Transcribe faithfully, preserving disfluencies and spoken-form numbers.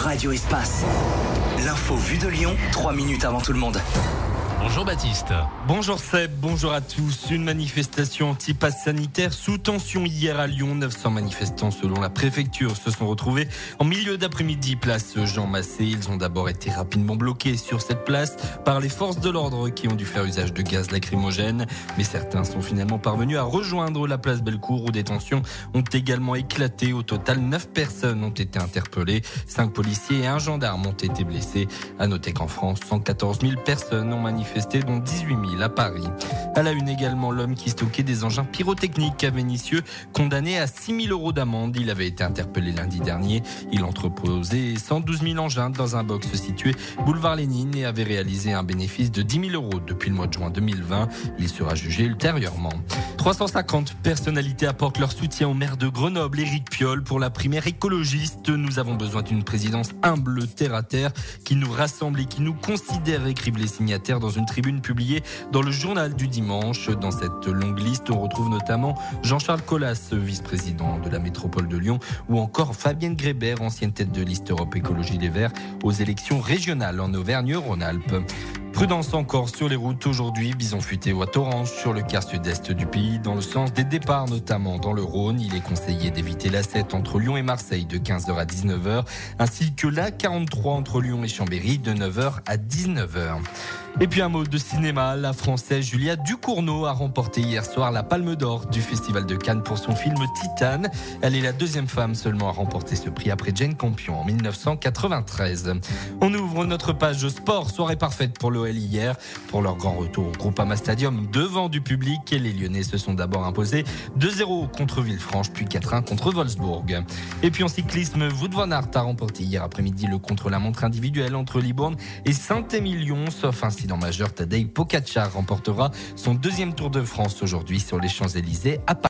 Radio Espace. L'info vue de Lyon, trois minutes avant tout le monde. Bonjour Baptiste. Bonjour Seb, bonjour à tous. Une manifestation anti-pass sanitaire sous tension hier à Lyon. neuf cents manifestants selon la préfecture se sont retrouvés en milieu d'après-midi place Jean Massé. Ils ont d'abord été rapidement bloqués sur cette place par les forces de l'ordre qui ont dû faire usage de gaz lacrymogène. Mais certains sont finalement parvenus à rejoindre la place Bellecour où des tensions ont également éclaté. Au total, neuf personnes ont été interpellées. cinq policiers et un gendarme ont été blessés. À noter qu'en France, cent quatorze mille personnes ont manifesté, dont dix-huit mille à Paris. À la une également, l'homme qui stockait des engins pyrotechniques à Vénissieux, condamné à six mille euros d'amende. Il avait été interpellé lundi dernier. Il entreposait cent douze mille engins dans un box situé boulevard Lénine et avait réalisé un bénéfice de dix mille euros depuis le mois de juin deux mille vingt. Il sera jugé ultérieurement. trois cent cinquante personnalités apportent leur soutien au maire de Grenoble, Éric Piolle, pour la primaire écologiste. Nous avons besoin d'une présidence humble, terre à terre, qui nous rassemble et qui nous considère, écrivent les signataires dans une tribune publiée dans le journal du dimanche. Dans cette longue liste, on retrouve notamment Jean-Charles Colas, vice-président de la métropole de Lyon, ou encore Fabienne Grébert, ancienne tête de liste Europe Écologie Les Verts aux élections régionales en Auvergne-Rhône-Alpes. Prudence encore sur les routes aujourd'hui, bison futé ou à Orange sur le quart sud-est du pays, dans le sens des départs, notamment dans le Rhône. Il est conseillé d'éviter l'A sept entre Lyon et Marseille de quinze heures à dix-neuf heures, ainsi que l'A quarante-trois entre Lyon et Chambéry de neuf heures à dix-neuf heures. Et puis un mot de cinéma, la Française Julia Ducournau a remporté hier soir la Palme d'Or du Festival de Cannes pour son film Titane. Elle est la deuxième femme seulement à remporter ce prix après Jane Campion en dix-neuf cent quatre-vingt-treize. On ouvre notre page sport, soirée parfaite pour l'O L hier. Pour leur grand retour au Groupama Stadium devant du public, les Lyonnais se sont d'abord imposés deux zéro contre Villefranche, puis quatre un contre Wolfsburg. Et puis en cyclisme, Wout van Aert a remporté hier après-midi le contre-la-montre individuel entre Libourne et Saint-Émilion, sauf incident majeur, Tadej Pogačar remportera son deuxième Tour de France aujourd'hui sur les Champs-Élysées à Paris.